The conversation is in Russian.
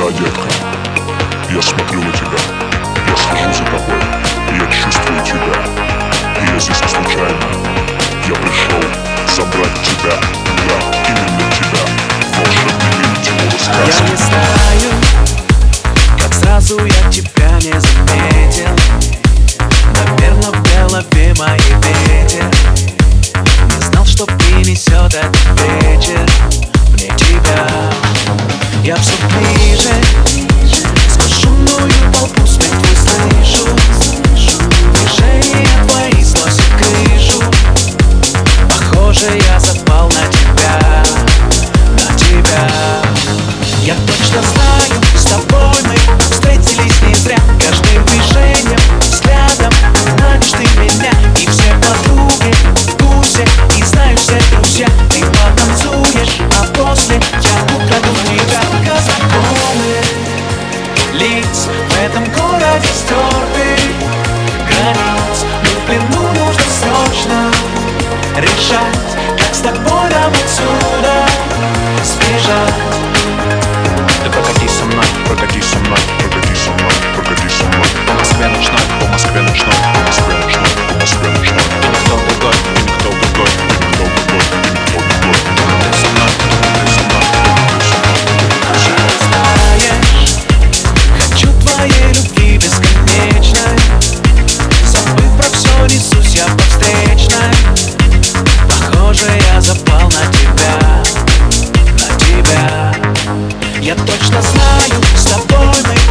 Да, детка, я смотрю на тебя, я слежу за тобой, и я чувствую тебя. И я здесь не случайно, я пришел забрать тебя. Да, именно тебя, волшебный мир тимура сказки. Я не знаю, как сразу я тебя не заметил. Наверно, в голове моей ветер. Не знал, что принесет этот вечер мне тебя. Я все ближе, сквозь шумную толпу свет твой слышу. Движения твои сносят крышу. Похоже, я запал на тебя, на тебя. Я точно знаю, с тобой мы встретились не зря. Каждым движением, взглядом манишь ты меня. И все подруги в курсе, и знаю все друзья. Ты потанцуешь, а после я украду тебя. Только законы лиц в этом городе стерты. Границ мы в плену, нужно срочно решать, как с тобой нам отсюда сбежать. Ты прокатись со мной, прокатись со мной, прокатись со мной, прокатись со мной. По Москве ночной, по Москве ночной, по Москве ночной, по Москве ночной. И никто другой, и никто другой, и никто другой, и никто другой. Ты со мной, ты со мной, ты со мной, ты со мной. Знаешь, хочу твоей любви бесконечной. Забыв про все, несусь я по встречной. Похоже, я запал на тебя, на тебя. Я точно знаю, с тобой мы